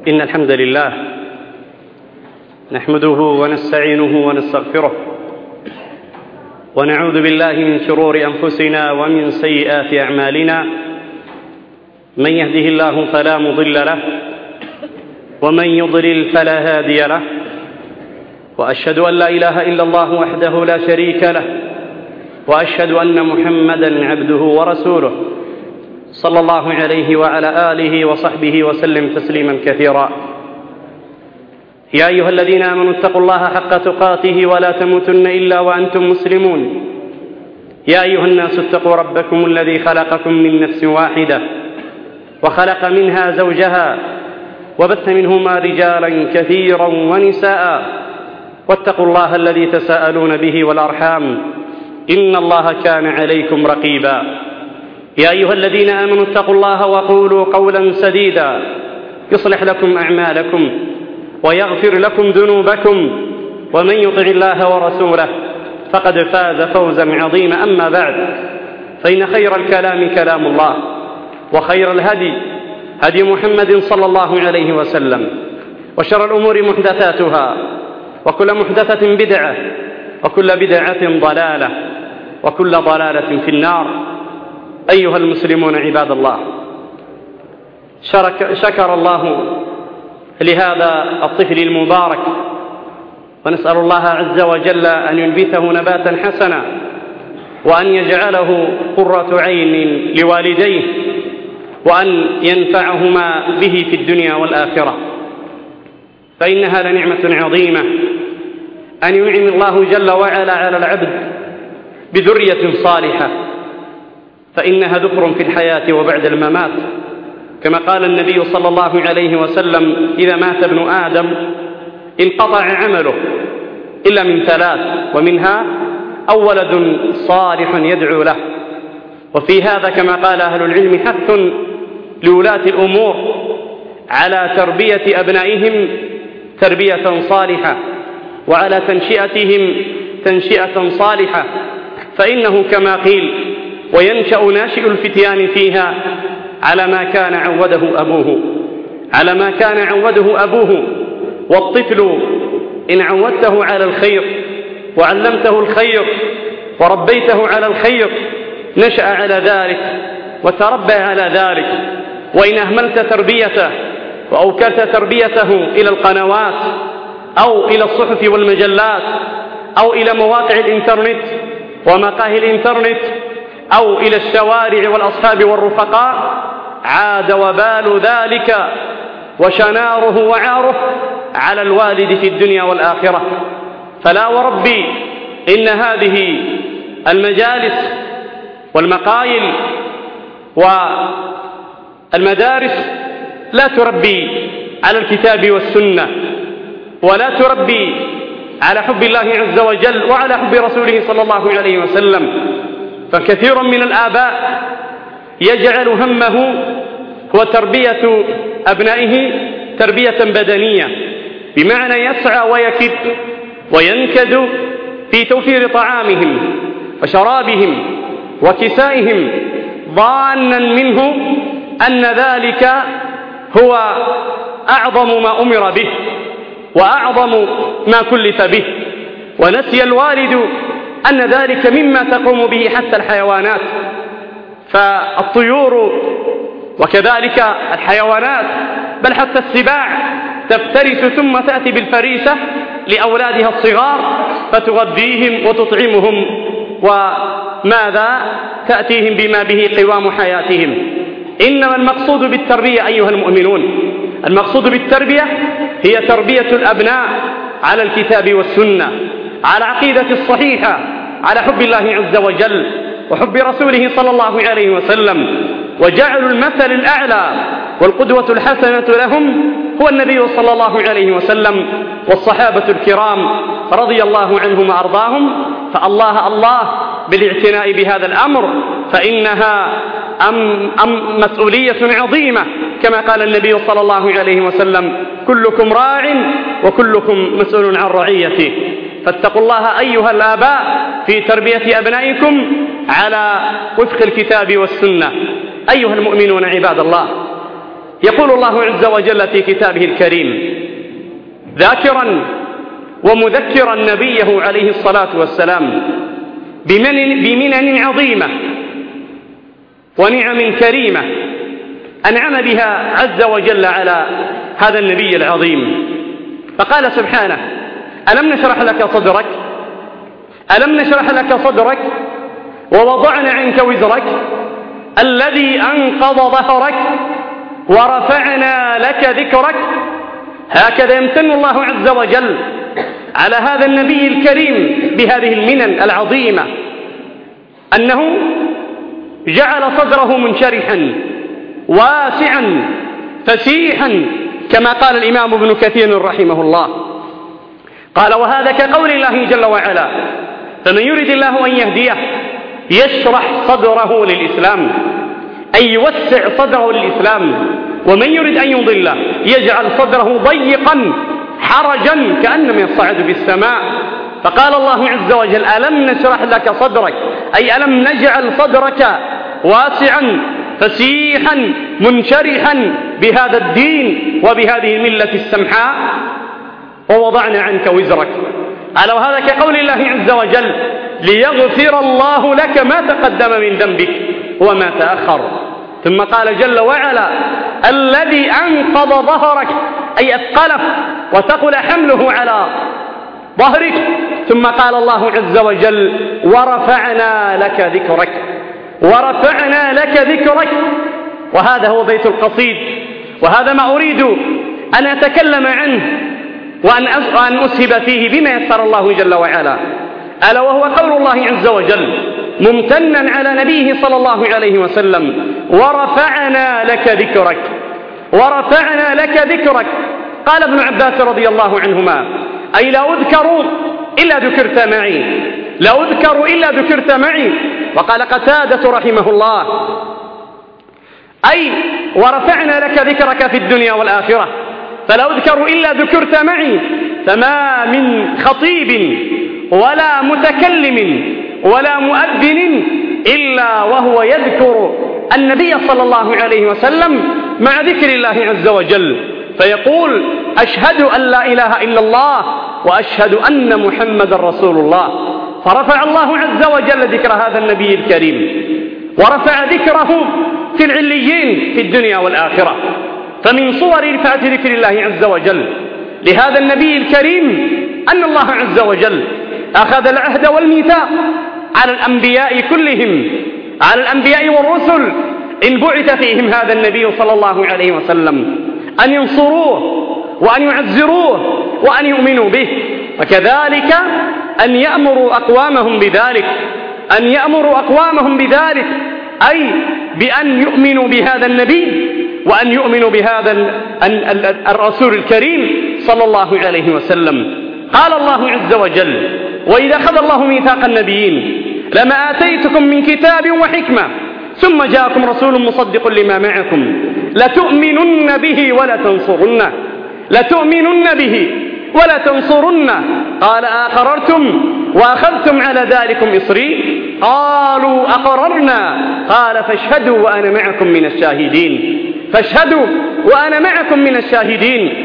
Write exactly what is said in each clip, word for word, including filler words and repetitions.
إن الحمد لله نحمده ونستعينه ونستغفره ونعوذ بالله من شرور أنفسنا ومن سيئات أعمالنا. من يهده الله فلا مضل له ومن يضلل فلا هادي له، وأشهد أن لا إله إلا الله وحده لا شريك له، وأشهد أن محمدًا عبده ورسوله صلى الله عليه وعلى آله وصحبه وسلم تسليمًا كثيرا. يا أيها الذين آمنوا اتقوا الله حق تقاته ولا تموتن إلا وأنتم مسلمون. يا أيها الناس اتقوا ربكم الذي خلقكم من نفس واحدة وخلق منها زوجها وبث منهما رجالا كثيرا ونساء، واتقوا الله الذي تساءلون به والأرحام إن الله كان عليكم رقيبا. يا أيها الذين آمنوا اتقوا الله وقولوا قولا سديدا يصلح لكم أعمالكم ويغفر لكم ذنوبكم، ومن يطع الله ورسوله فقد فاز فوزا عظيما. أما بعد، فإن خير الكلام كلام الله، وخير الهدي هدي محمد صلى الله عليه وسلم، وشر الأمور محدثاتها، وكل محدثة بدعة، وكل بدعة ضلالة، وكل ضلالة في النار. أيها المسلمون عباد الله، شرك شكر الله لهذا الطفل المبارك، ونسأل الله عز وجل أن ينبته نباتا حسنا، وأن يجعله قرة عين لوالديه، وأن ينفعهما به في الدنيا والآخرة، فإنها لنعمة عظيمة أن ينعم الله جل وعلا على العبد بذرية صالحة، فإنها ذكر في الحياة وبعد الممات، كما قال النبي صلى الله عليه وسلم: إذا مات ابن آدم انقطع عمله إلا من ثلاث، ومنها أو ولد صالح يدعو له. وفي هذا كما قال أهل العلم حث لولاة الأمور على تربية أبنائهم تربية صالحة، وعلى تنشئتهم تنشئة صالحة، فإنه كما قيل: وينشأ ناشئ الفتيان فيها على ما كان عوده أبوه على ما كان عوده أبوه. والطفل إن عودته على الخير وعلمته الخير وربيته على الخير نشأ على ذلك وتربى على ذلك. وإن أهملت تربيته وأوكلت تربيته إلى القنوات أو إلى الصحف والمجلات أو إلى مواقع الإنترنت ومقاهي الإنترنت أو إلى الشوارع والأصحاب والرفقاء، عاد وبال ذلك وشناره وعاره على الوالد في الدنيا والآخرة. فلا وربي إن هذه المجالس والمقايل والمدارس لا تربي على الكتاب والسنة، ولا تربي على حب الله عز وجل وعلى حب رسوله صلى الله عليه وسلم. فكثير من الآباء يجعل همه هو تربية أبنائه تربية بدنية، بمعنى يسعى ويكد وينكد في توفير طعامهم وشرابهم وكسائهم، ظانا منه أن ذلك هو أعظم ما أمر به وأعظم ما كلف به، ونسي الوالد أن ذلك مما تقوم به حتى الحيوانات. فالطيور وكذلك الحيوانات بل حتى السباع تفترس ثم تأتي بالفريسة لأولادها الصغار فتغذيهم وتطعمهم، وماذا تأتيهم بما به قوام حياتهم. إنما المقصود بالتربية أيها المؤمنون، المقصود بالتربية هي تربية الأبناء على الكتاب والسنة، على عقيدة الصحيحة، على حب الله عز وجل وحب رسوله صلى الله عليه وسلم، وجعل المثل الأعلى والقدوة الحسنة لهم هو النبي صلى الله عليه وسلم والصحابة الكرام رضي الله عنهم وأرضاهم. فالله الله بالاعتناء بهذا الأمر، فإنها أم أم مسؤولية عظيمة، كما قال النبي صلى الله عليه وسلم: كلكم راع وكلكم مسؤول عن رعيته. فاتقوا الله أيها الآباء في تربية أبنائكم على وفق الكتاب والسنة. أيها المؤمنون عباد الله، يقول الله عز وجل في كتابه الكريم ذاكرا ومذكرا نبيه عليه الصلاة والسلام بمنن, بمنن عظيمة ونعم كريمة أنعم بها عز وجل على هذا النبي العظيم، فقال سبحانه: ألم نشرح لك صدرك ألم نشرح لك صدرك ووضعنا عنك وزرك الذي أنقض ظهرك ورفعنا لك ذكرك. هكذا يمتن الله عز وجل على هذا النبي الكريم بهذه المنن العظيمة، أنه جعل صدره منشرحا واسعا فسيحا كما قال الإمام ابن كثير رحمه الله. قال: وهذا كقول الله جل وعلا: فمن يرد الله أن يهديه يشرح صدره للإسلام، أي يوسع صدره للإسلام. ومن يرد أن يضله يجعل صدره ضيقا حرجا كأنما يصعد في السماء. فقال الله عز وجل: ألم نشرح لك صدرك، أي ألم نجعل صدرك واسعا فسيحا منشرحا بهذا الدين وبهذه الملة السمحاء، ووضعنا عنك وزرك. على وهذا كقول الله عز وجل: ليغفر الله لك ما تقدم من ذنبك وما تأخر. ثم قال جل وعلا: الذي أنقض ظهرك، أي أثقله وثقل حمله على ظهرك. ثم قال الله عز وجل: ورفعنا لك ذكرك ورفعنا لك ذكرك. وهذا هو بيت القصيد، وهذا ما أريد أن أتكلم عنه وأن أسهب فيه بما يسر الله جل وعلا، ألا وهو قول الله عز وجل ممتنا على نبيه صلى الله عليه وسلم: ورفعنا لك ذكرك ورفعنا لك ذكرك. قال ابن عباس رضي الله عنهما: أي لا أذكر إلا ذكرت معي لا أذكر إلا ذكرت معي. وقال قتادة رحمه الله: أي ورفعنا لك ذكرك في الدنيا والآخرة، فلا أذكر إلا ذكرت معي. فما من خطيب ولا متكلم ولا مؤذن إلا وهو يذكر النبي صلى الله عليه وسلم مع ذكر الله عز وجل، فيقول: أشهد أن لا إله إلا الله وأشهد أن محمد رسول الله. فرفع الله عز وجل ذكر هذا النبي الكريم، ورفع ذكره في العليين في الدنيا والآخرة. فمن صور رفعة ذكر الله عز وجل لهذا النبي الكريم أن الله عز وجل أخذ العهد والميثاق على الأنبياء كلهم، على الأنبياء والرسل إن بعث فيهم هذا النبي صلى الله عليه وسلم، أن ينصروه وأن يعزروه وأن يؤمنوا به، وكذلك أن يأمروا أقوامهم بذلك أن يأمروا أقوامهم بذلك أي بأن يؤمنوا بهذا النبي وأن يؤمنوا بهذا الرسول الكريم صلى الله عليه وسلم. قال الله عز وجل: وإذا أخذ الله ميثاق النبيين لما آتيتكم من كتاب وحكمة ثم جاءكم رسول مصدق لما معكم لتؤمنن به ولا تنصرنه لتؤمنن به ولا تنصرنه قال: أقررتم وأخذتم على ذلكم إصري؟ قالوا: أقررنا. قال: فاشهدوا وأنا معكم من الشاهدين فاشهدوا وأنا معكم من الشاهدين.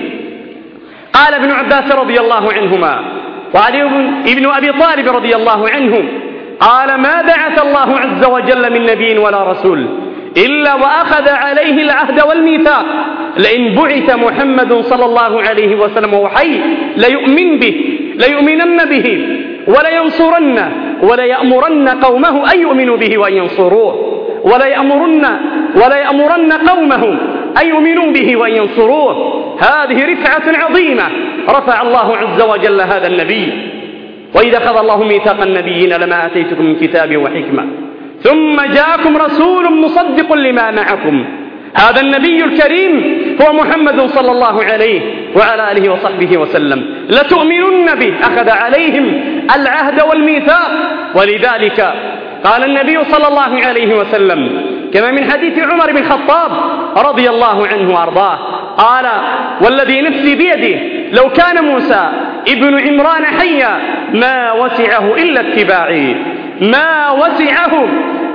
قال ابن عباس رضي الله عنهما وعلي بن أبي طالب رضي الله عنه قال: ما بعث الله عز وجل من نبي ولا رسول إلا وأخذ عليه العهد والميثاق، لئن بعث محمد صلى الله عليه وسلم وحي ليؤمن به ليؤمنن به ولينصرنه وليأمرن قومه أن يؤمنوا به وأن ينصروه وليأمرن وليأمرن قومه أن يؤمنوا به وأن ينصروه. هذه رفعة عظيمة رفع الله عز وجل هذا النبي. وإذا أخذ الله ميثاق النبيين لما آتيتكم من كتاب وحكمة ثم جاءكم رسول مصدق لما معكم. هذا النبي الكريم هو محمد صلى الله عليه وعلى آله وصحبه وسلم. لتؤمنن به، أخذ عليهم العهد والميثاق. ولذلك قال النبي صلى الله عليه وسلم كما من حديث عمر بن الخطاب رضي الله عنه وأرضاه قال: والذي نفسي بيده لو كان موسى ابن عمران حيا ما وسعه إلا اتباعي ما وسعه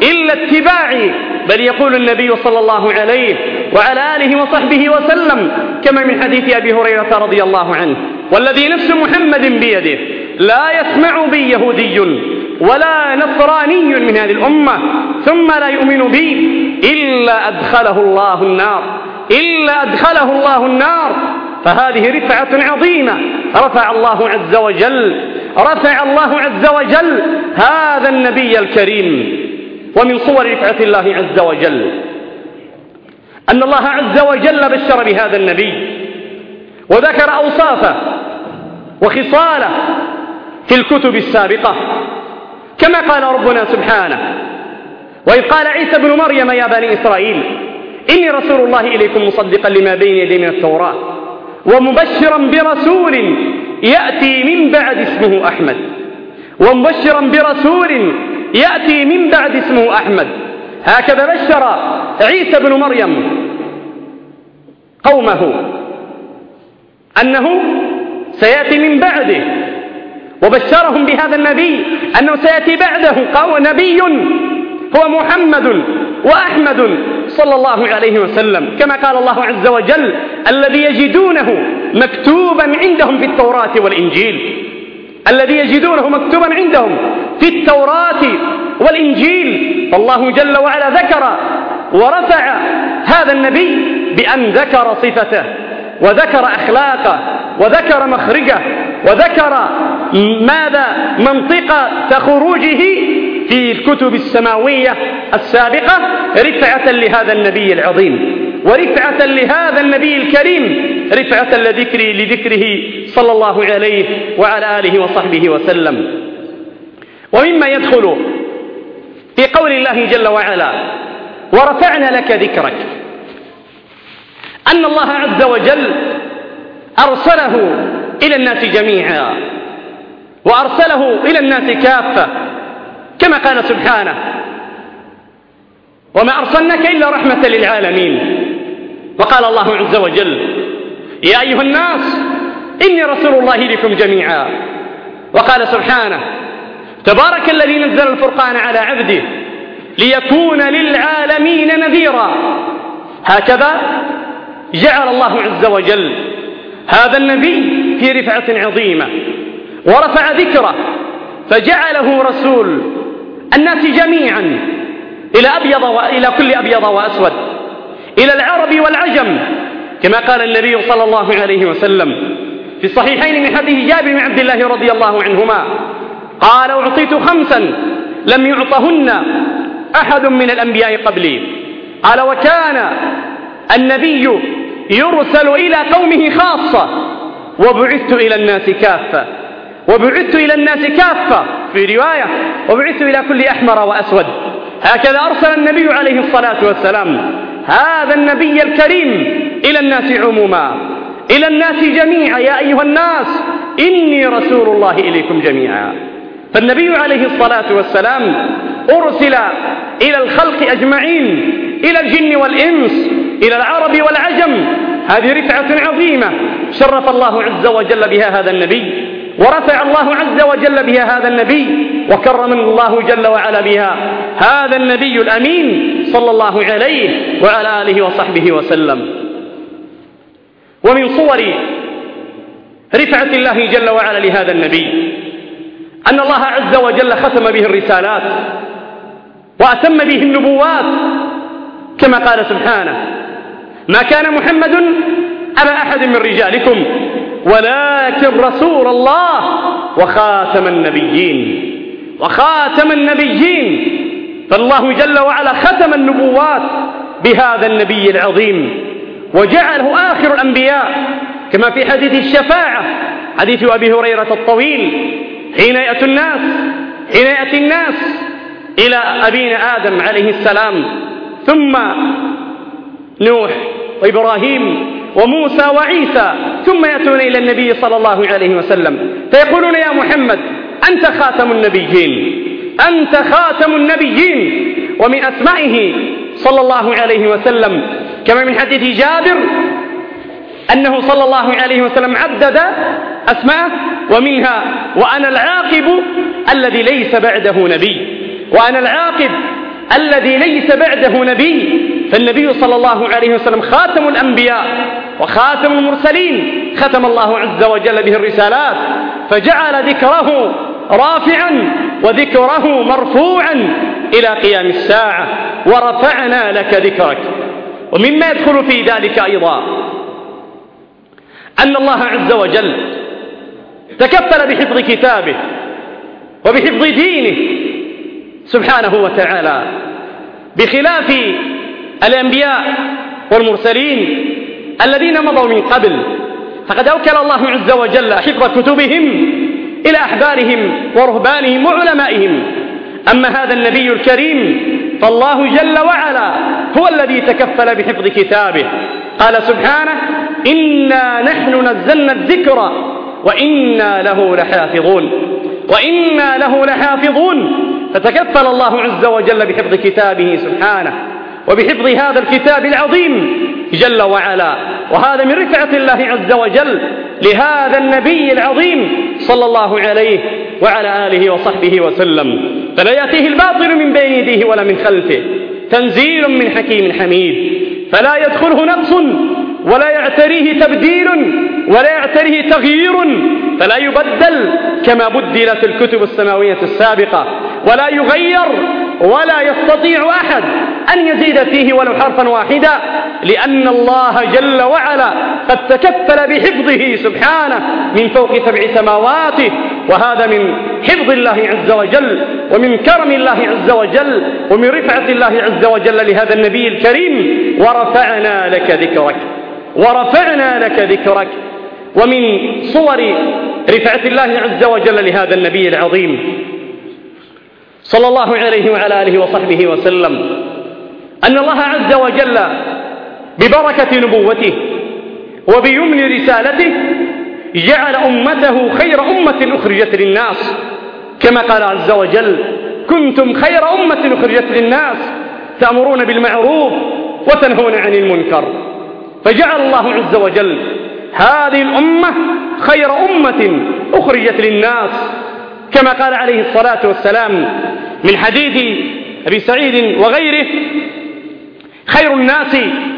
إلا اتباعي، بل يقول النبي صلى الله عليه وعلى آله وصحبه وسلم كما من حديث أبي هريرة رضي الله عنه: والذي نفس محمد بيده لا يسمع بي يهودي ولا نصراني من هذه الأمة ثم لا يؤمن بي إلا أدخله الله النار إلا أدخله الله النار. فهذه رفعة عظيمة رفع الله عز وجل رفع الله عز وجل هذا النبي الكريم. ومن صور رفعة الله عز وجل أن الله عز وجل بشر بهذا النبي وذكر أوصافه وخصاله في الكتب السابقة، كما قال ربنا سبحانه: وإذ قال عيسى ابن مريم يا بني إسرائيل إني رسول الله إليكم مصدقا لما بين يدي من التوراة ومبشرا برسول يأتي من بعد اسمه أحمد ومبشرا برسول يأتي من بعد اسمه أحمد. هكذا بشر عيسى ابن مريم قومه أنه سيأتي من بعده، وبشرهم بهذا النبي أنه سيأتي بعده نبي هو محمد وأحمد صلى الله عليه وسلم، كما قال الله عز وجل: الذي يجدونه مكتوبا عندهم في التوراة والإنجيل الذي يجدونه مكتوبا عندهم في التوراة والإنجيل. فالله جل وعلا ذكر ورفع هذا النبي بأن ذكر صفته وذكر أخلاقه وذكر مخرجه وذكر ماذا منطقة خروجه في الكتب السماوية السابقة، رفعة لهذا النبي العظيم ورفعة لهذا النبي الكريم، رفعة لذكره, لذكره صلى الله عليه وعلى آله وصحبه وسلم. ومما يدخل في قول الله جل وعلا: ورفعنا لك ذكرك، أن الله عز وجل أرسله إلى الناس جميعا وأرسله إلى الناس كافة، كما قال سبحانه: وما أرسلناك إلا رحمة للعالمين. وقال الله عز وجل: يا أيها الناس إني رسول الله إليكم جميعا. وقال سبحانه: تبارك الذي نزل الفرقان على عبده ليكون للعالمين نذيرا. هكذا جعل الله عز وجل هذا النبي في رفعة عظيمة ورفع ذكره فجعله رسول الناس جميعا، إلى أبيض وإلى كل أبيض وأسود، إلى العرب والعجم، كما قال النبي صلى الله عليه وسلم في الصحيحين من حديث جابر بن عبد الله رضي الله عنهما قال: أعطيت خمسا لم يعطهن أحد من الأنبياء قبلي. قال: وكان النبي يرسل إلى قومه خاصة وبعثت إلى الناس كافة وبعثت إلى الناس كافة في رواية وبعثت إلى كل أحمر وأسود. هكذا أرسل النبي عليه الصلاة والسلام هذا النبي الكريم إلى الناس عموما، إلى الناس جميعا: يا أيها الناس إني رسول الله إليكم جميعا. فالنبي عليه الصلاة والسلام أرسل إلى الخلق أجمعين، إلى الجن والإنس، إلى العرب والعجم. هذه رفعة عظيمة شرف الله عز وجل بها هذا النبي ورفع الله عز وجل بها هذا النبي وكرم الله جل وعلا بها هذا النبي الأمين صلى الله عليه وعلى آله وصحبه وسلم. ومن صور رفعة الله جل وعلا لهذا النبي أن الله عز وجل ختم به الرسالات وأتم به النبوات، كما قال سبحانه: ما كان محمد أبا أحد من رجالكم ولكن رسول الله وخاتم النبيين وخاتم النبيين. فالله جل وعلا ختم النبوات بهذا النبي العظيم وجعله آخر الأنبياء، كما في حديث الشفاعة، حديث أبي هريرة الطويل، حين يأتي الناس حين يأتي الناس إلى أبينا آدم عليه السلام، ثم نوح وإبراهيم وموسى وعيسى، ثم يأتون إلى النبي صلى الله عليه وسلم فيقولون: يا محمد أنت خاتم النبيين أنت خاتم النبيين. ومن أسمائه صلى الله عليه وسلم كما من حديث جابر أنه صلى الله عليه وسلم عدد أسماءه، ومنها: وأنا العاقب الذي ليس بعده نبي وأنا العاقب الذي ليس بعده نبي، فالنبي صلى الله عليه وسلم خاتم الأنبياء وخاتم المرسلين، ختم الله عز وجل به الرسالات، فجعل ذكره رافعا وذكره مرفوعا إلى قيام الساعة. ورفعنا لك ذكرك. ومما يدخل في ذلك أيضا أن الله عز وجل تكفل بحفظ كتابه وبحفظ دينه سبحانه وتعالى، بخلاف الأنبياء والمرسلين الذين مضوا من قبل، فقد أوكل الله عز وجل حفظ كتبهم إلى أحبارهم ورهبانهم وعلمائهم. أما هذا النبي الكريم فالله جل وعلا هو الذي تكفل بحفظ كتابه. قال سبحانه: إنا نحن نزلنا الذكر وإنا له لحافظون وإنا له لحافظون. فتكفل الله عز وجل بحفظ كتابه سبحانه وبحفظ هذا الكتاب العظيم جل وعلا، وهذا من رفعة الله عز وجل لهذا النبي العظيم صلى الله عليه وعلى آله وصحبه وسلم. فلا يأتيه الباطل من بين يديه ولا من خلفه، تنزيل من حكيم حميد، فلا يدخله نقص ولا يعتريه تبديل ولا يعتريه تغيير، فلا يبدل كما بدلت الكتب السماوية السابقة، ولا يغير ولا يستطيع أحد أن يزيد فيه ولو حرفا واحدا، لأن الله جل وعلا قد تكفل بحفظه سبحانه من فوق سبع سماواته. وهذا من حفظ الله عز وجل ومن كرم الله عز وجل ومن رفعة الله عز وجل لهذا النبي الكريم. ورفعنا لك ذكرك ورفعنا لك ذكرك. ومن صور رفعة الله عز وجل لهذا النبي العظيم صلى الله عليه وعلى آله وصحبه وسلم أن الله عز وجل ببركة نبوته وبيمن رسالته جعل أمته خير أمة أخرجت للناس، كما قال عز وجل: كنتم خير أمة أخرجت للناس تأمرون بالمعروف وتنهون عن المنكر. فجعل الله عز وجل هذه الأمة خير أمة أخرجت للناس، كما قال عليه الصلاة والسلام من حديث أبي سعيد وغيره: خير الناس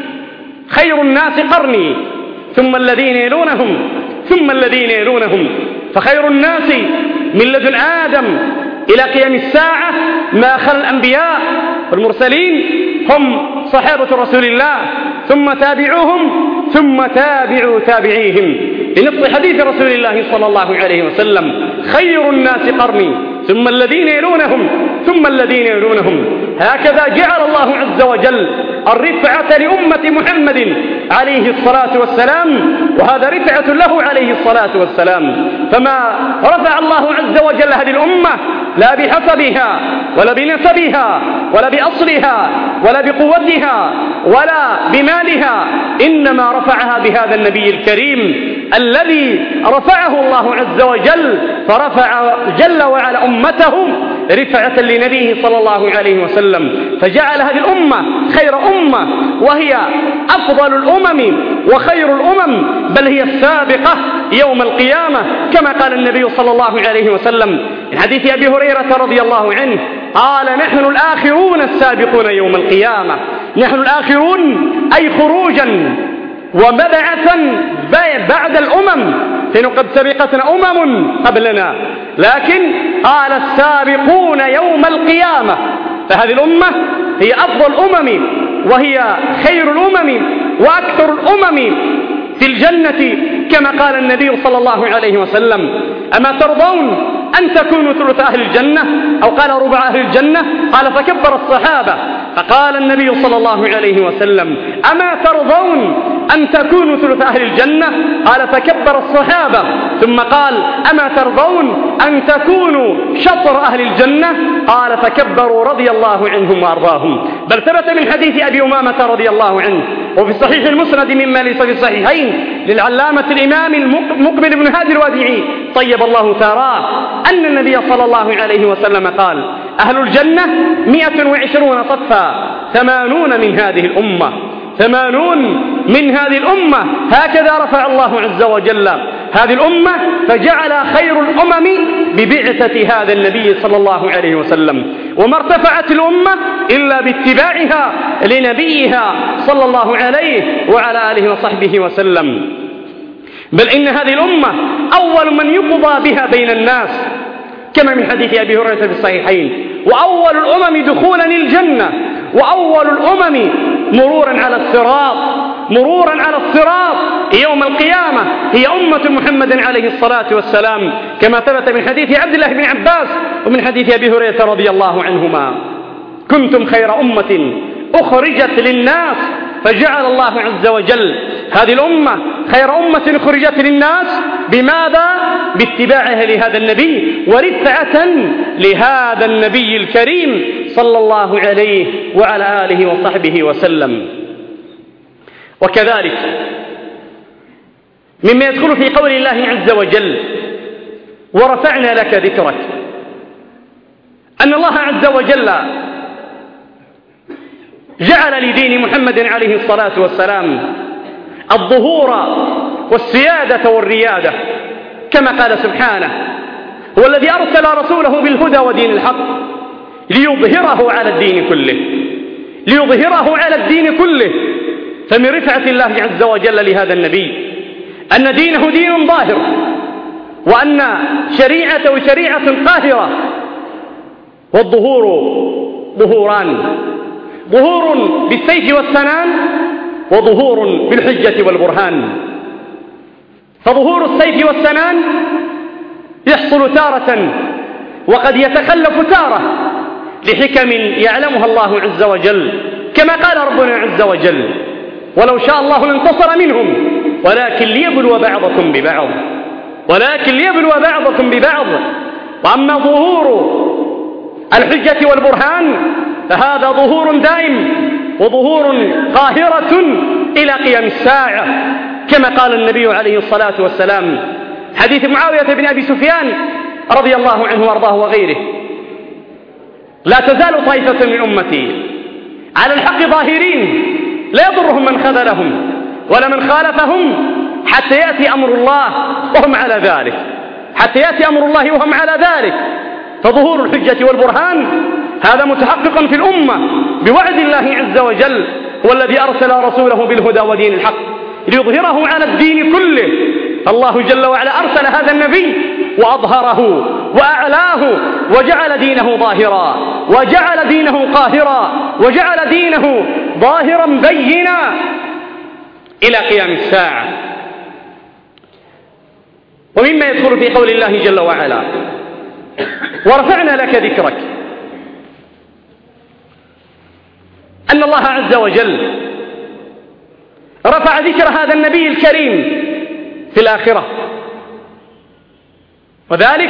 خير الناس قرني ثم الذين يلونهم ثم الذين يلونهم. فخير الناس من لدن آدم إلى قيام الساعة ما خلا الأنبياء والمرسلين هم صحابة رسول الله، ثم تابعوهم ثم تابعوا تابعيهم، لنص حديث رسول الله صلى الله عليه وسلم: خير الناس قرني ثم الذين يلونهم ثم الذين يلونهم. هكذا جعل الله عز وجل الرفعة لأمة محمد عليه الصلاة والسلام، وهذا رفعة له عليه الصلاة والسلام. فما رفع الله عز وجل هذه الأمة لا بحسبها ولا بنسبها ولا بأصلها ولا بقوتها ولا بمالها، إنما رفعها بهذا النبي الكريم الذي رفعه الله عز وجل، فرفع جل وعلا أمته رفعة لنبيه صلى الله عليه وسلم، فجعل هذه الأمة خير أمة، وهي أفضل الأمم وخير الأمم، بل هي السابقة يوم القيامة، كما قال النبي صلى الله عليه وسلم من حديث أبي هريرة رضي الله عنه قال: نحن الآخرون السابقون يوم القيامة. نحن الآخرون أي خروجا ومبعثا بعد الأمم، فإنه قد سبقتنا أمم قبلنا، لكن قال السابقون يوم القيامة، فهذه الأمة هي أفضل الأمم وهي خير الأمم وأكثر الأمم في الجنة، كما قال النبي صلى الله عليه وسلم: أما ترضون أن تكونوا ثلث أهل الجنة؟ أو قال ربع أهل الجنة؟ قال فكبر الصحابة، فقال النبي صلى الله عليه وسلم: أما ترضون أن تكونوا ثلث أهل الجنة؟ قال فكبر الصحابة، ثم قال: أما ترضون أن تكونوا شطر أهل الجنة؟ قال فكبروا رضي الله عنهم وأرضاهم. بل ثبت من حديث أبي أمامة رضي الله عنه وفي صحيح المسند مما ليس في الصحيحين للعلامة الإمام المقبل بن هادي الوادعي طيب الله ثراه أن النبي صلى الله عليه وسلم قال: أهل الجنة مئة وعشرون صفا، ثمانون من هذه الأمة ثمانون من هذه الأمة. هكذا رفع الله عز وجل هذه الأمة فجعل خير الأمم ببعثة هذا النبي صلى الله عليه وسلم، وما ارتفعت الأمة إلا باتباعها لنبيها صلى الله عليه وعلى آله وصحبه وسلم. بل إن هذه الأمة أول من يقضى بها بين الناس، كما من حديث أبي هريرة في الصحيحين: وأول الأمم دخولا الجنة وأول الأمم مرورا على الصراط مرورا على الصراط يوم القيامة هي أمة محمد عليه الصلاة والسلام، كما ثبت من حديث عبد الله بن عباس ومن حديث أبي هريرة رضي الله عنهما: كنتم خير أمة أخرجت للناس، فجعل الله عز وجل هذه الأمة خير أمة أخرجت للناس بماذا؟ باتباعها لهذا النبي ورفعة لهذا النبي الكريم صلى الله عليه وعلى آله وصحبه وسلم. وكذلك مما يدخل في قول الله عز وجل: ورفعنا لك ذكرك، أن الله عز وجل جعل لدين محمد عليه الصلاة والسلام الظهور والسيادة والريادة، كما قال سبحانه: هو الذي أرسل رسوله بالهدى ودين الحق ليظهره على الدين كله ليظهره على الدين كله. فمن رفعة الله عز وجل لهذا النبي أن دينه دين ظاهر، وأن شريعته شريعة قاهرة. والظهور ظهوران: ظهور بالسيف والسنان، وظهور بالحجة والبرهان. فظهور السيف والسنان يحصل تارة وقد يتخلف تارة لحكم يعلمها الله عز وجل، كما قال ربنا عز وجل: ولو شاء الله لانتصر منهم ولكن ليبلو بعضكم ببعض ولكن ليبلو بعضكم ببعض. وأما ظهور الحجة والبرهان فهذا ظهور دائم وظهور قاهرة إلى قيام الساعة، كما قال النبي عليه الصلاة والسلام حديث معاوية بن أبي سفيان رضي الله عنه وارضاه وغيره: لا تزال طائفة من أمتي على الحق ظاهرين لا يضرهم من خذلهم ولا من خالفهم حتى يأتي أمر الله وهم على ذلك حتى يأتي أمر الله وهم على ذلك. فظهور الحجة والبرهان هذا متحقق في الأمة بوعد الله عز وجل: هو الذي أرسل رسوله بالهدى ودين الحق ليظهره على الدين كله. الله جل وعلا أرسل هذا النبي وأظهره وأعلاه وجعل دينه ظاهرا وجعل دينه قاهرا وجعل دينه ظاهرا بينا إلى قيام الساعة. ومما يدخل في قول الله جل وعلا: ورفعنا لك ذكرك، أن الله عز وجل رفع ذكر هذا النبي الكريم في الآخرة، وذلك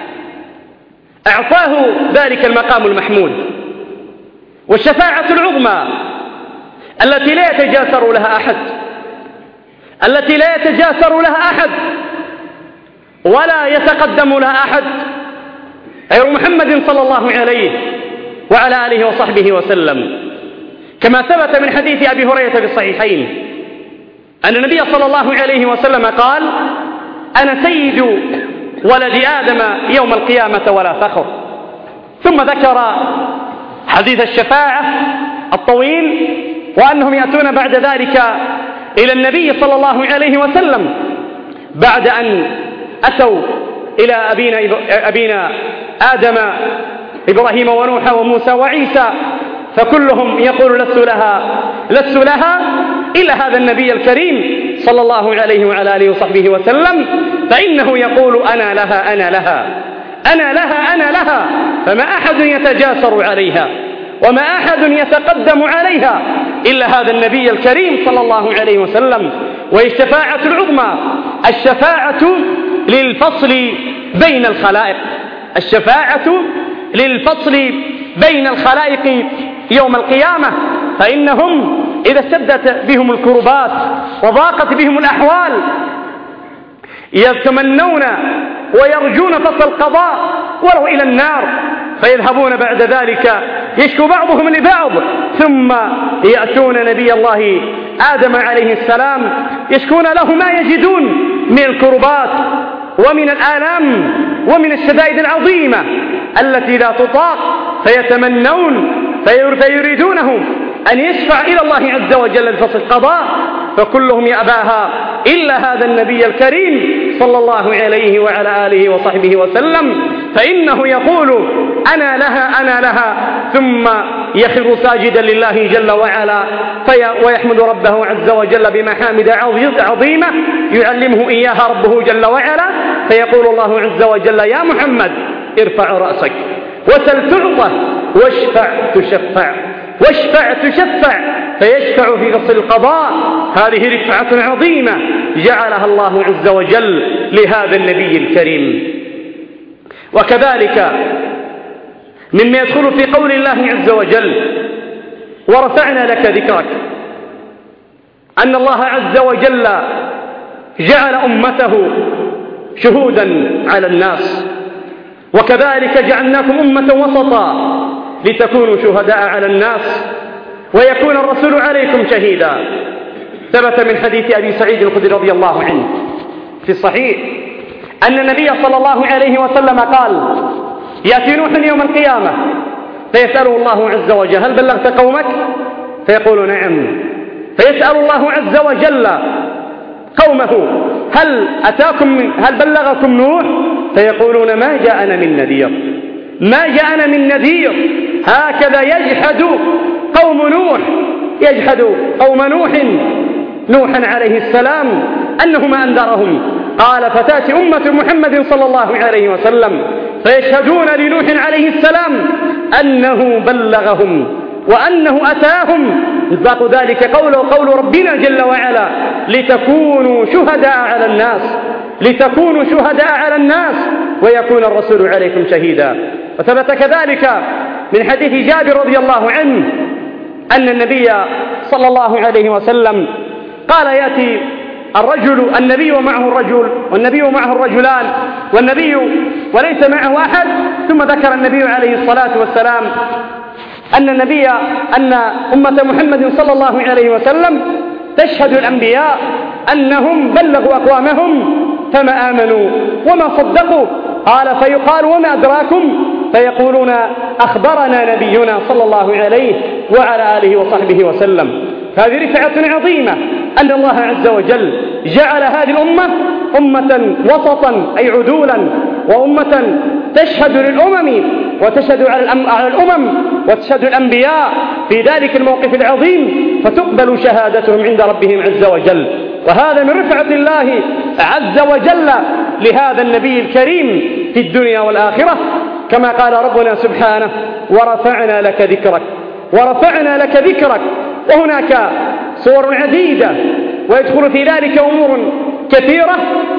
أعطاه ذلك المقام المحمود والشفاعة العظمى التي لا يتجاسر لها أحد التي لا يتجاسر لها أحد ولا يتقدم لها أحد غير محمد صلى الله عليه وعلى آله وصحبه وسلم، كما ثبت من حديث أبي هريرة في الصحيحين أن النبي صلى الله عليه وسلم قال: أنا سيد ولد آدم يوم القيامة ولا فخر. ثم ذكر حديث الشفاعة الطويل، وأنهم يأتون بعد ذلك إلى النبي صلى الله عليه وسلم بعد أن أتوا إلى أبينا, أبينا آدم إبراهيم ونوح وموسى وعيسى، فكلهم يقول: لست لها لست لها إلا هذا النبي الكريم صلى الله عليه وعلى آله وصحبه وسلم، فإنه يقول: أنا لها أنا لها أنا لها أنا لها فما أحد يتجاسر عليها وما أحد يتقدم عليها إلا هذا النبي الكريم صلى الله عليه وسلم. وهي الشفاعة العظمى، الشفاعة للفصل بين الخلائق الشفاعة للفصل بين الخلائق يوم القيامة. فإنهم إذا اشتدت بهم الكربات وضاقت بهم الأحوال يتمنون ويرجون فصل القضاء ولو إلى النار، فيذهبون بعد ذلك يشكو بعضهم لبعض، ثم يأتون نبي الله آدم عليه السلام يشكون له ما يجدون من الكربات ومن الآلام ومن الشدائد العظيمة التي لا تطاق، فيتمنون فيريدونه أن يشفع إلى الله عز وجل بفصل القضاء، فكلهم يأباها إلا هذا النبي الكريم صلى الله عليه وعلى آله وصحبه وسلم، فإنه يقول أنا لها أنا لها، ثم يخر ساجدا لله جل وعلا ويحمد ربه عز وجل بمحامد عظيمة يعلمه إياها ربه جل وعلا، فيقول الله عز وجل يا محمد ارفع رأسك وسل تعطى واشفع تشفع واشفع تشفع، فيشفع في فصل القضاء. هذه رفعة عظيمة جعلها الله عز وجل لهذا النبي الكريم. وكذلك مما يدخل في قول الله عز وجل ورفعنا لك ذكرك، أن الله عز وجل جعل أمته شهودا على الناس، وكذلك جعلناكم أمة وسطا لتكونوا شهداء على الناس ويكون الرسول عليكم شهيدا. ثبت من حديث أبي سعيد الخدري رضي الله عنه في الصحيح أن النبي صلى الله عليه وسلم قال يأتي نوح يوم القيامة فيسأله الله عز وجل هل بلغت قومك؟ فيقول نعم، فيسأل الله عز وجل قومه هل أتاكم من هل بلغكم نوح؟ فيقولون ما جاءنا من نذير ما جاءنا من نذير. هكذا يجحد قوم نوح يجحد قوم نوح نوحا عليه السلام أنه ما أنذرهم. قال فتأتي أمة محمد صلى الله عليه وسلم فيشهدون لنوح عليه السلام أنه بلغهم وأنه أتاهم، مصداق ذلك قوله قول ربنا جل وعلا لتكونوا شهداء على الناس لتكونوا شهداء على الناس ويكون الرسول عليكم شهيدا. وثبت كذلك من حديث جابر رضي الله عنه أن النبي صلى الله عليه وسلم قال يأتي الرجل النبي ومعه الرجل والنبي ومعه الرجلان والنبي وليس معه أحد، ثم ذكر النبي عليه الصلاة والسلام أن النبي أن أمة محمد صلى الله عليه وسلم تشهد الأنبياء أنهم بلغوا أقوامهم فما آمنوا وما صدقوا. قال فيقال وما أدراكم؟ فيقولون أخبرنا نبينا صلى الله عليه وعلى آله وصحبه وسلم. هذه رفعة عظيمة أن الله عز وجل جعل هذه الأمة أمة وسطا أي عدولا، وأمة تشهد للأمم وتشهد على الأمم وتشهد الأنبياء في ذلك الموقف العظيم فتقبل شهادتهم عند ربهم عز وجل. وهذا من رفعة الله عز وجل لهذا النبي الكريم في الدنيا والآخرة، كما قال ربنا سبحانه ورفعنا لك ذكرك ورفعنا لك ذكرك. وهناك صور عديدة ويدخل في ذلك أمور كثيرة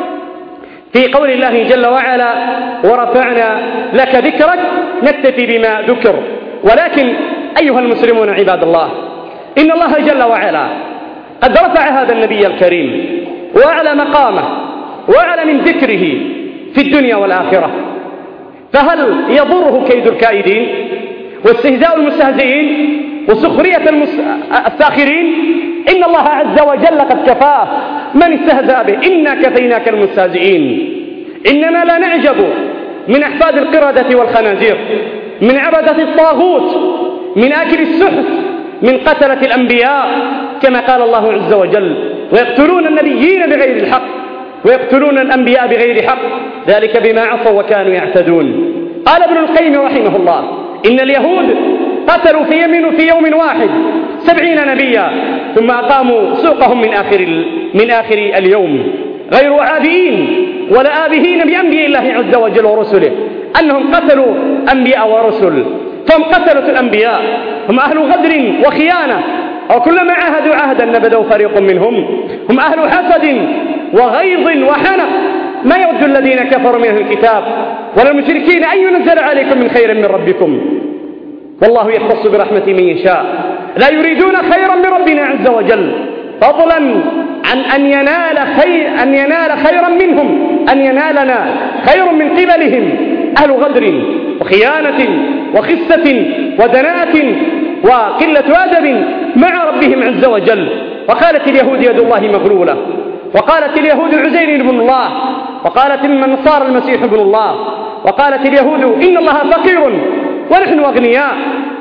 في قول الله جل وعلا ورفعنا لك ذكرك. نكتفي بما ذكر، ولكن أيها المسلمون عباد الله إن الله جل وعلا قد رفع هذا النبي الكريم وأعلى مقامه وأعلى من ذكره في الدنيا والآخرة، فهل يضره كيد الكائدين واستهزاء المستهزئين وسخرية الساخرين؟ إن الله عز وجل قد كفاه من استهزأ به، إنا كفيناك المستهزئين. إننا لا نعجب من أحفاد القردة والخنازير، من عبدة الطاغوت، من آكل السحت، من قتلة الأنبياء، كما قال الله عز وجل ويقتلون النبيين بغير الحق ويقتلون الأنبياء بغير حق ذلك بما عصوا وكانوا يعتدون. قال ابن القيم رحمه الله إن اليهود قتلوا في يمين في يوم واحد سبعين نبيا ثم أقاموا سوقهم من آخر, من آخر اليوم غير عابئين ولا آبهين بأنبياء الله عز وجل ورسله، أنهم قتلوا أنبياء ورسل، فهم قتلوا الأنبياء، هم أهل غدر وخيانة، وكلما عاهدوا عهدا نبذوا فريق منهم، هم أهل حسد وغيظ وحنق، ما يود الذين كفروا من أهل الكتاب ولا المشركين أن ينزل عليكم من خير من ربكم، والله يختص برحمته من يشاء، لا يريدون خيرا من ربنا عز وجل فضلا عن أن ينال خير أن ينال خيرا منهم، أن ينالنا خير من قبلهم. أهل غدر وخيانة وخسة ودناءة وقلة أدب مع ربهم عز وجل. وقالت اليهود يد الله مغلولة وقالت اليهود عزير ابن الله، وقالت النصارى المسيح ابن الله، وقالت اليهود إن الله فقير ونحن أغنياء.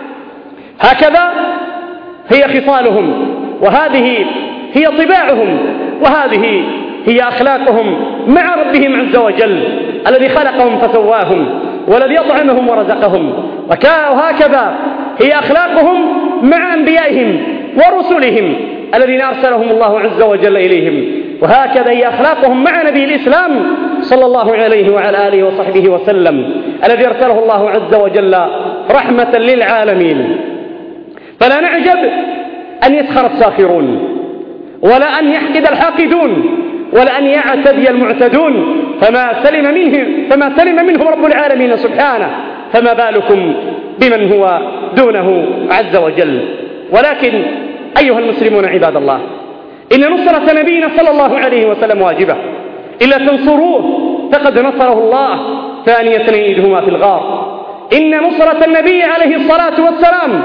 هكذا هي خصالهم، وهذه هي طباعهم، وهذه هي أخلاقهم مع ربهم عز وجل الذي خلقهم فسواهم والذي أطعمهم ورزقهم. وهكذا هي أخلاقهم مع أنبيائهم ورسلهم الذين أرسلهم الله عز وجل إليهم. وهكذا هي أخلاقهم مع نبي الإسلام صلى الله عليه وعلى آله وصحبه وسلم الذي أرسله الله عز وجل رحمة للعالمين. فلا نعجب أن يسخر الساخرون، ولا أن يحقد الحاقدون، ولا أن يعتدي المعتدون، فما سلم منه فما سلم منهم رب العالمين سبحانه، فما بالكم بمن هو دونه عز وجل. ولكن أيها المسلمون عباد الله، إن نصرة نبينا صلى الله عليه وسلم واجبة، إلا تنصروه فقد نصره الله ثاني اثنين إذ هما في الغار. إن نصرة النبي عليه الصلاة والسلام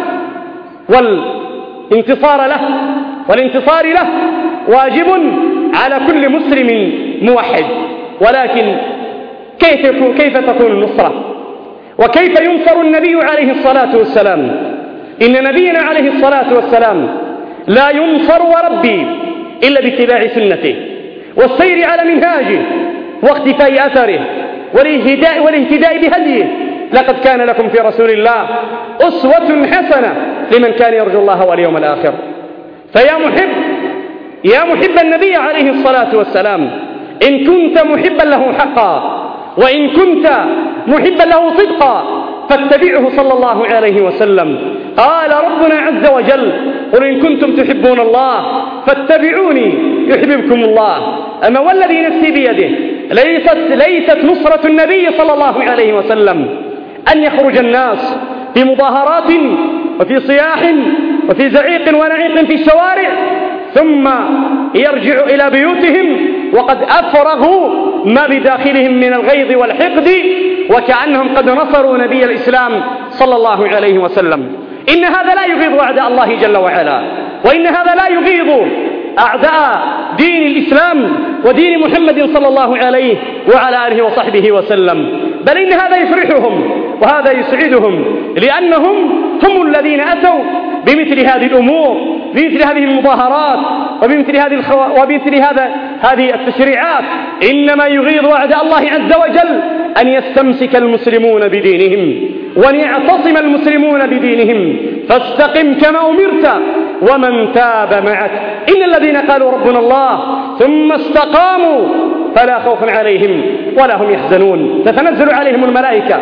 والانتصار له والانتصار له واجب على كل مسلم موحد. ولكن كيف يكون كيف تكون النصرة؟ وكيف ينصر النبي عليه الصلاة والسلام؟ إن نبينا عليه الصلاة والسلام لا ينصر وربي إلا باتباع سنته والسير على منهاجه واختفاء أثره والاهتداء, والاهتداء بهديه. لقد كان لكم في رسول الله أسوة حسنة لمن كان يرجو الله واليوم الآخر. فيا محب يا محب النبي عليه الصلاة والسلام، إن كنت محبا له حقا، وإن كنت محبا له صدقا، فاتبعه صلى الله عليه وسلم. قال ربنا عز وجل: قل إن كنتم تحبون الله فاتبعوني يحببكم الله. أما والذي نفسي بيده، ليست, ليست نصرة النبي صلى الله عليه وسلم أن يخرج الناس في مظاهرات وفي صياح وفي زعيق ونعيق في الشوارع، ثم يرجع إلى بيوتهم وقد أفرغوا ما بداخلهم من الغيظ والحقد، وكأنهم قد نصروا نبي الإسلام صلى الله عليه وسلم. إن هذا لا يغيظ أعداء الله جل وعلا، وإن هذا لا يغيظ أعداء دين الإسلام ودين محمد صلى الله عليه وعلى آله وصحبه وسلم، بل إن هذا يفرحهم وهذا يسعدهم، لأنهم هم الذين أتوا بمثل هذه الأمور، بمثل هذه المظاهرات، وبمثل هذه الخو... وبمثل هذا هذه التشريعات. إنما يغيظ أعداء الله عز وجل أن يستمسك المسلمون بدينهم وأن يعتصم المسلمون بدينهم. فاستقم كما أمرت ومن تاب معك، إن الذين قالوا ربنا الله ثم استقاموا فلا خوف عليهم ولا هم يحزنون. تتنزل عليهم الملائكة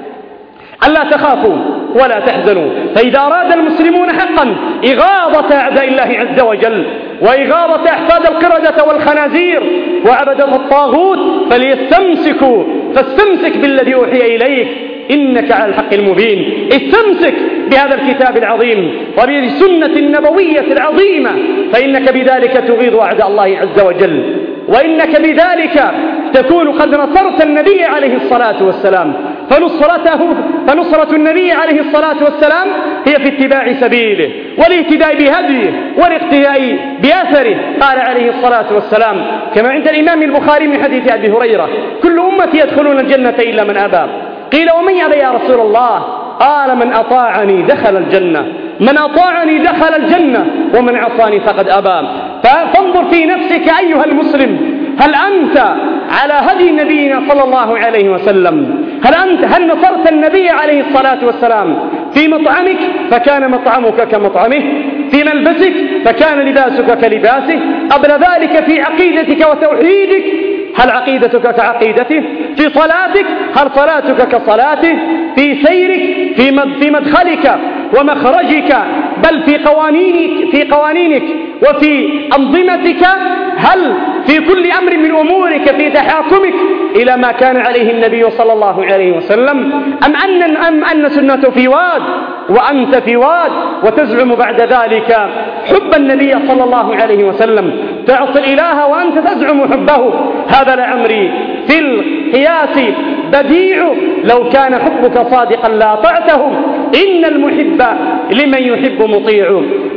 ألا تخافوا ولا تحزنوا. فإذا أراد المسلمون حقا إغاظة أعداء الله عز وجل وإغاظة أحفاد القردة والخنازير وعبدة الطاغوت فليستمسكوا، فاستمسك بالذي أوحي إليك إنك على الحق المبين. استمسك بهذا الكتاب العظيم وبالسنة النبوية العظيمة، فإنك بذلك تغيظ أعداء الله عز وجل، وإنك بذلك تكون قد نصرت النبي عليه الصلاة والسلام. فنصرته فنصرة النبي عليه الصلاة والسلام هي في اتباع سبيله والاهتداء بهديه والاقتداء بأثره. قال عليه الصلاة والسلام كما عند الإمام البخاري من حديث أبي هريرة: كل أمتي يدخلون الجنة إلا من أبى. قيل: ومن يأبى يا رسول الله؟ قال: من أطاعني دخل الجنة، من أطاعني دخل الجنة ومن عصاني فقد أبى. فانظر في نفسك أيها المسلم، هل أنت على هدي نبينا صلى الله عليه وسلم؟ هل أنت هل نصرت النبي عليه الصلاة والسلام في مطعمك فكان مطعمك كمطعمه، في ملبسك فكان لباسك كلباسه، قبل ذلك في عقيدتك وتوحيدك هل عقيدتك كعقيدته، في صلاتك هل صلاتك كصلاته، في سيرك في مدخلك ومخرجك، بل في قوانينك في قوانينك وفي أنظمتك، هل في كل أمر من أمورك في تحاكمك إلى ما كان عليه النبي صلى الله عليه وسلم، أم أن أم أن سنته في واد وأنت في واد وتزعم بعد ذلك حب النبي صلى الله عليه وسلم، تعصي الإله وأنت تزعم حبه؟ هذا لعمري في القياس بديع، لو كان حبك صادقا لا طعته، إن المحب لمن يحب مطيع.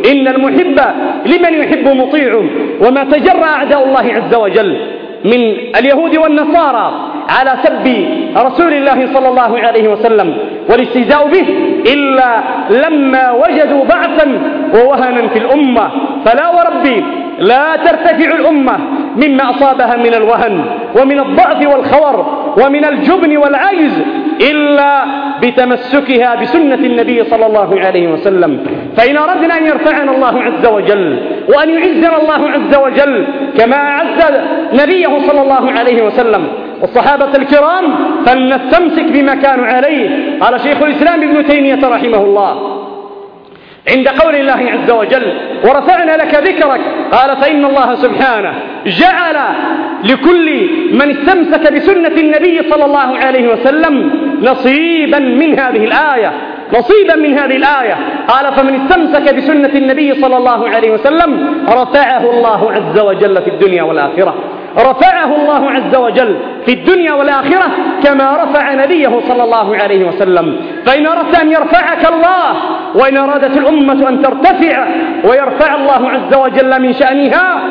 إن المحب لمن يحب مطيع. وما تجرأ أعداء الله عز وجل من اليهود والنصارى على سب رسول الله صلى الله عليه وسلم والاستهزاء به إلا لما وجدوا ضعفا ووهنا في الأمة. فلا وربي لا ترتفع الأمة مما أصابها من الوهن ومن الضعف والخور ومن الجبن والعجز إلا بتمسكها بسنة النبي صلى الله عليه وسلم. فإن أردنا أن يرفعنا الله عز وجل وأن يعزنا الله عز وجل كما أعز نبيه صلى الله عليه وسلم والصحابة الكرام فلنستمسك بما كانوا عليه. قال شيخ الإسلام ابن تيمية رحمه الله عند قول الله عز وجل ورفعنا لك ذكرك قال فإن الله سبحانه جعل لكل من استمسك بسنة النبي صلى الله عليه وسلم نصيبا من هذه الآية نصيبا من هذه الآية. قال فمن استمسك بسنة النبي صلى الله عليه وسلم رفعه الله عز وجل في الدنيا والآخرة رفعه الله عز وجل في الدنيا والآخرة كما رفع نبيه صلى الله عليه وسلم. فإن أردت أن يرفعك الله وإن أرادت الأمة أن ترتفع ويرفع الله عز وجل من شأنها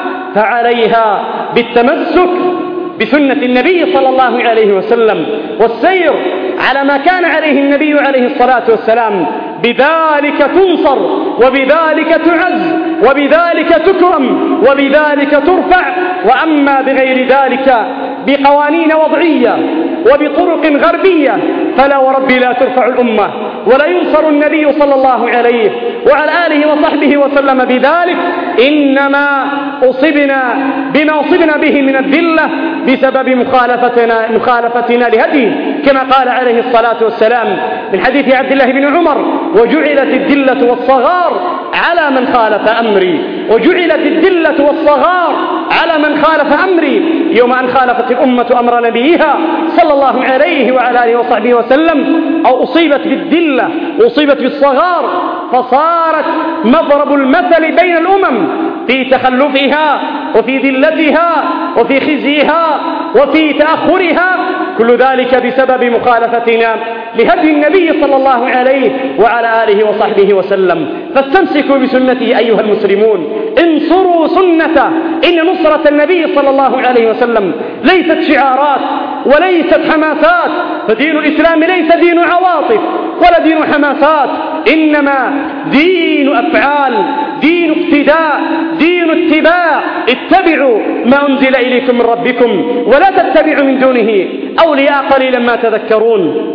فعليها بالتمسك بسنة النبي صلى الله عليه وسلم والسير على ما كان عليه النبي عليه الصلاة والسلام. بذلك تنصر وبذلك تعز وبذلك تكرم وبذلك ترفع. وأما بغير ذلك بقوانين وضعية وبطرق غربية فلا وربي لا ترفع الأمة ولا ينصر النبي صلى الله عليه وعلى آله وصحبه وسلم بذلك. إنما أصبنا بما أصبنا به من الذلة بسبب مخالفتنا, مخالفتنا لهديه كما قال عليه الصلاة والسلام من حديث عبد الله بن عمر وجعلت الذلة والصغار على من خالف أمري وجعلت الذلة والصغار على من خالف أمري يوم أن خالفت الأمة أمر نبيها صلى الله عليه وعلى آله وصحبه وسلم أو أصيبت بالذلة وأصيبت بالصغار فصارت مضرب المثل بين الأمم في تخلفها وفي ذلتها وفي خزيها وفي تأخرها كل ذلك بسبب مخالفتنا لهدي النبي صلى الله عليه وعلى آله وصحبه وسلم. فاستمسكوا بسنته أيها المسلمون انصروا سنته. إن نصرة النبي صلى الله عليه وسلم ليست شعارات وليست حماسات فدين الإسلام ليس دين عواطف ولا دين حماسات إنما دين أفعال دين اقتداء دين اتباع. اتبعوا ما أنزل إليكم من ربكم ولا تتبعوا من دونه أولياء قليلا ما تذكرون.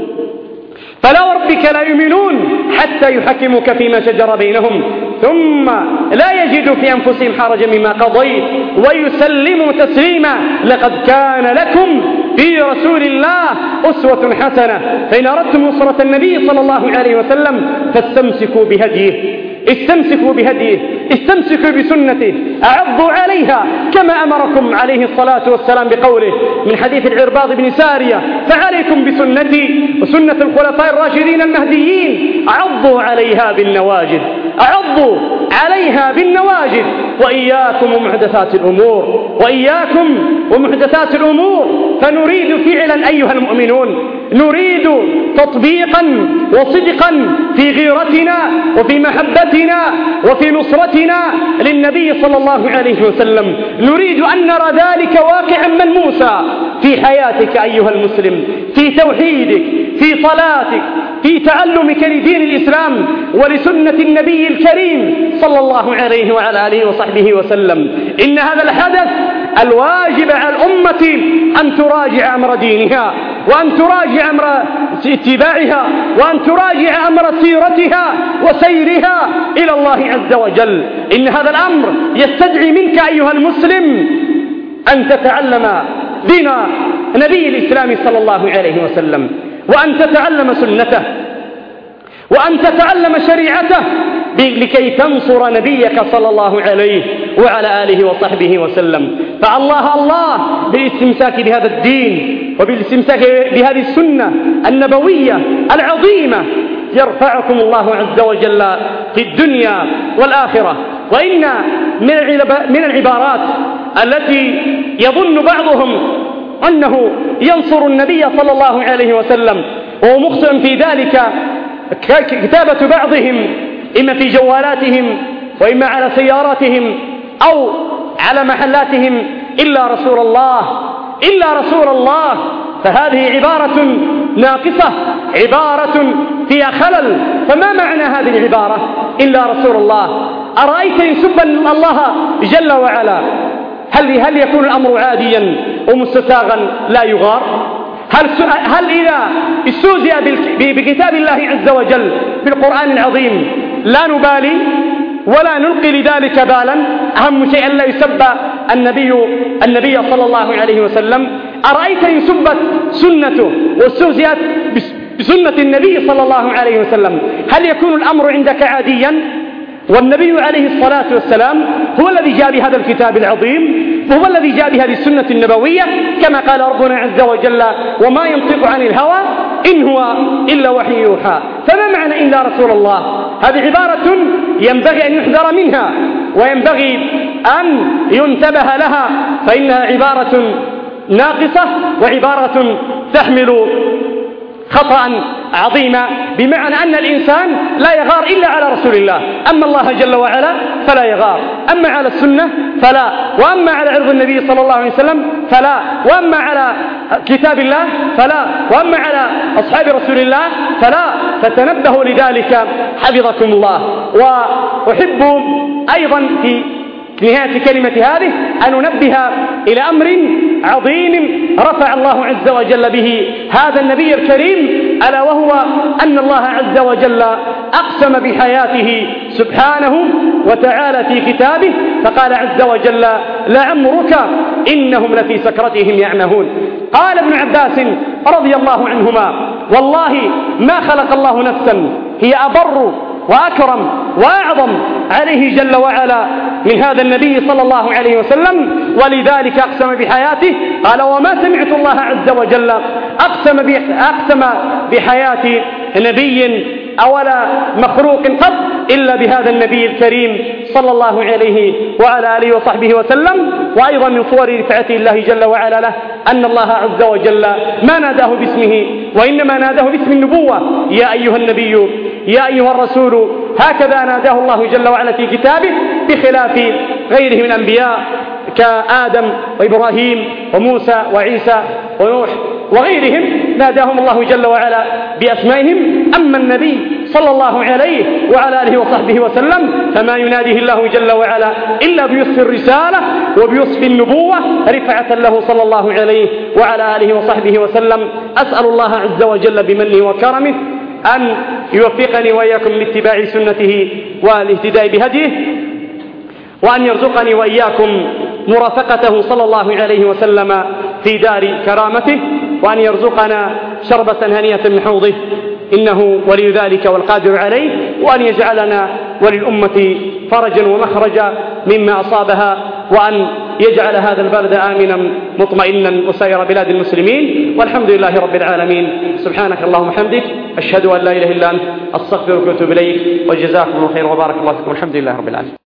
فلا وربك لا يؤمنون حتى يحكموك فيما شجر بينهم ثم لا يجدوا في أنفسهم حرجا مما قضيت ويسلموا تسليما. لقد كان لكم في رسول الله أسوة حسنة. فإن أردتم نصرة النبي صلى الله عليه وسلم فاستمسكوا بهديه استمسكوا بهديه استمسكوا بسنته أعضوا عليها كما أمركم عليه الصلاة والسلام بقوله من حديث العرباض بن سارية فعليكم بسنتي وسنة الخلفاء الراشدين المهديين عضوا عليها بالنواجذ عضوا عليها بالنواجذ وإياكم ومحدثات الأمور وإياكم ومحدثات الأمور. فنريد فعلا أيها المؤمنون نريد تطبيقا وصدقا في غيرتنا وفي محبتنا وفي نصرتنا للنبي صلى الله عليه وسلم. نريد أن نرى ذلك واقعا ملموسا في حياتك أيها المسلم في توحيدك في صلاتك في تعلمك لدين الإسلام ولسنة النبي الكريم صلى الله عليه وعلى آله وصحبه وسلم. إن هذا الحدث الواجب على الأمة أن تراجع أمر دينها وأن تراجع أمر اتباعها وأن تراجع أمر سيرتها وسيرها إلى الله عز وجل. إن هذا الأمر يستدعي منك أيها المسلم أن تتعلم دين نبي الإسلام صلى الله عليه وسلم وأن تتعلم سنته وأن تتعلم شريعته لكي تنصر نبيك صلى الله عليه وعلى آله وصحبه وسلم. فالله الله بالاستمساك بهذا الدين وبالاستمساك بهذه السنة النبوية العظيمة يرفعكم الله عز وجل في الدنيا والآخرة. وإن من العبارات التي يظن بعضهم أنه ينصر النبي صلى الله عليه وسلم وهو مخطئ في ذلك كتابة بعضهم إما في جوالاتهم وإما على سياراتهم أو على محلاتهم إلا رسول الله إلا رسول الله، فهذه عبارة ناقصة، عبارة فيها خلل. فما معنى هذه العبارة إلا رسول الله؟ أرأيت إن سب الله جل وعلا هل, هل يكون الأمر عاديا ومستساغا لا يغار؟ هل, هل إذا استهزئ بكتاب الله عز وجل في القرآن العظيم لا نبالي ولا نلقي لذلك بالا؟ أهم شيء أن لا يسب النبي, النبي صلى الله عليه وسلم. أرأيت إن سبت سنته واستهزئت بسنة النبي صلى الله عليه وسلم هل يكون الأمر عندك عاديا؟ والنبي عليه الصلاة والسلام هو الذي جاء بهذا الكتاب العظيم، وهو الذي جاء بهذه السنة النبوية، كما قال ربنا عز وجل: وما ينطق عن الهوى إن هو إلا وحي يوحى. فما معنى إلا رسول الله؟ هذه عبارة ينبغي أن يحذر منها وينبغي أن ينتبه لها، فإنها عبارة ناقصة وعبارة تحمل خطأ عظيما، بمعنى أن الإنسان لا يغار إلا على رسول الله، أما الله جل وعلا فلا يغار، أما على السنة فلا، وأما على عرض النبي صلى الله عليه وسلم فلا، وأما على كتاب الله فلا، وأما على أصحاب رسول الله فلا. فتنبهوا لذلك حفظكم الله. وأحب أيضا في نهاية كلمة هذه أن ننبه إلى أمر عظيم رفع الله عز وجل به هذا النبي الكريم، ألا وهو أن الله عز وجل أقسم بحياته سبحانه وتعالى في كتابه، فقال عز وجل: لعمرك إنهم لفي سكرتهم يعمهون. قال ابن عباس رضي الله عنهما: والله ما خلق الله نفسا هي أبر وأكرم وأعظم عليه جل وعلا من هذا النبي صلى الله عليه وسلم، ولذلك أقسم بحياته. قال: وما سمعت الله عز وجل أقسم أقسم بحياة نبي أولا مخلوق قط إلا بهذا النبي الكريم صلى الله عليه وعلى آله وصحبه وسلم. وأيضا من صور رفعته الله جل وعلا له أن الله عز وجل ما ناداه باسمه، وإنما ناداه باسم النبوة: يا أيها النبي يا أيها الرسول. هكذا ناداه الله جل وعلا في كتابه، بخلاف غيره من الأنبياء كآدم وإبراهيم وموسى وعيسى ونوح وغيرهم، ناداهم الله جل وعلا بأسمائهم. أما النبي صلى الله عليه وعلى آله وصحبه وسلم فما يناديه الله جل وعلا إلا بوصف الرسالة وبوصف النبوة رفعة له صلى الله عليه وعلى آله وصحبه وسلم. أسأل الله عز وجل بمنه وكرمه أن يوفقني وإياكم لاتباع سنته والاهتداء بهديه، وأن يرزقني وإياكم مرافقته صلى الله عليه وسلم في دار كرامته، وأن يرزقنا شربة هنية من حوضه، إنه ولي ذلك والقادر عليه، وأن يجعلنا وللأمة فرجا ومخرجا مما أصابها، وأن يجعل هذا البلد آمنا مطمئنا وسائر بلاد المسلمين، والحمد لله رب العالمين. سبحانك اللهم وبحمدك، أشهد أن لا إله إلا أنت، أستغفرك وأتوب إليك، وجزاكم الله خيرا وبارك الله فيكم، والحمد لله رب العالمين.